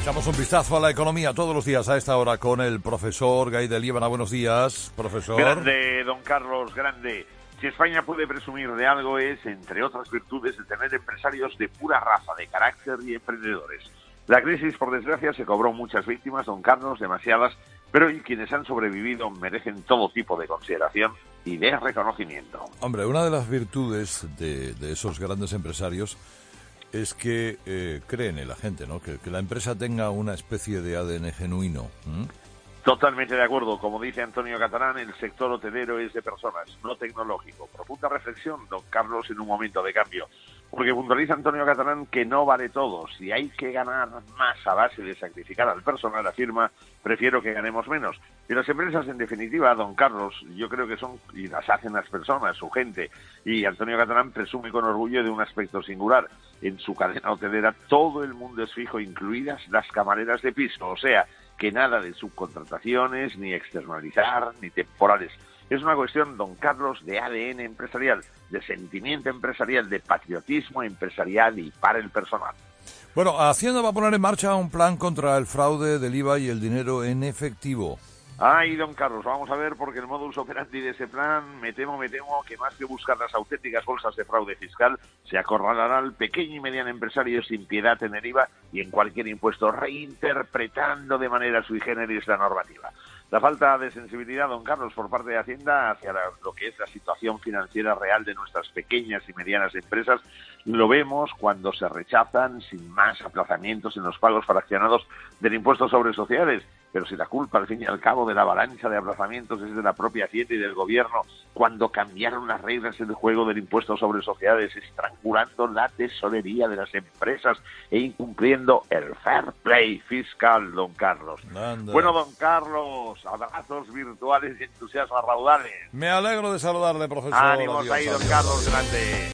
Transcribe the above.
Echamos un vistazo a la economía todos los días a esta hora con el profesor Gai de Líbana. Buenos días, profesor. Grande, don Carlos, grande. Si España puede presumir de algo es, entre otras virtudes, de tener empresarios de pura raza, de carácter y emprendedores. La crisis, por desgracia, se cobró muchas víctimas, don Carlos, demasiadas, pero quienes han sobrevivido merecen todo tipo de consideración y de reconocimiento. Hombre, una de las virtudes de esos grandes empresarios es que creen en la gente, ¿no? Que la empresa tenga una especie de ADN genuino. Totalmente de acuerdo. Como dice Antonio Catalán, el sector hotelero es de personas, no tecnológico. Profunda reflexión, don Carlos, en un momento de cambio. Porque puntualiza Antonio Catalán que no vale todo. Si hay que ganar más a base de sacrificar al personal, afirma, prefiero que ganemos menos. Y las empresas, en definitiva, don Carlos, yo creo que son, y las hacen las personas, su gente. Y Antonio Catalán presume con orgullo de un aspecto singular. En su cadena hotelera todo el mundo es fijo, incluidas las camareras de piso. O sea, que nada de subcontrataciones, ni externalizar, ni temporales. Es una cuestión, don Carlos, de ADN empresarial, de sentimiento empresarial, de patriotismo empresarial y para el personal. Bueno, Hacienda va a poner en marcha un plan contra el fraude del IVA y el dinero en efectivo. Ay, don Carlos, vamos a ver, porque el modus operandi de ese plan, me temo que más que buscar las auténticas bolsas de fraude fiscal, se acorralará al pequeño y mediano empresario sin piedad en el IVA y en cualquier impuesto, reinterpretando de manera sui generis la normativa. La falta de sensibilidad, don Carlos, por parte de Hacienda hacia lo que es la situación financiera real de nuestras pequeñas y medianas empresas, lo vemos cuando se rechazan sin más aplazamientos en los pagos fraccionados del impuesto sobre sociedades. Pero si la culpa, al fin y al cabo, de la avalancha de aplazamientos es de la propia Hacienda y del Gobierno, cuando cambiaron las reglas del juego del impuesto sobre sociedades, estrangulando la tesorería de las empresas e incumpliendo el fair play fiscal, don Carlos. Anda. Bueno, don Carlos, abrazos virtuales y entusiasmo a raudales. Me alegro de saludarle, profesor. Ánimos Adiós, ahí, don adiós. Carlos, grande.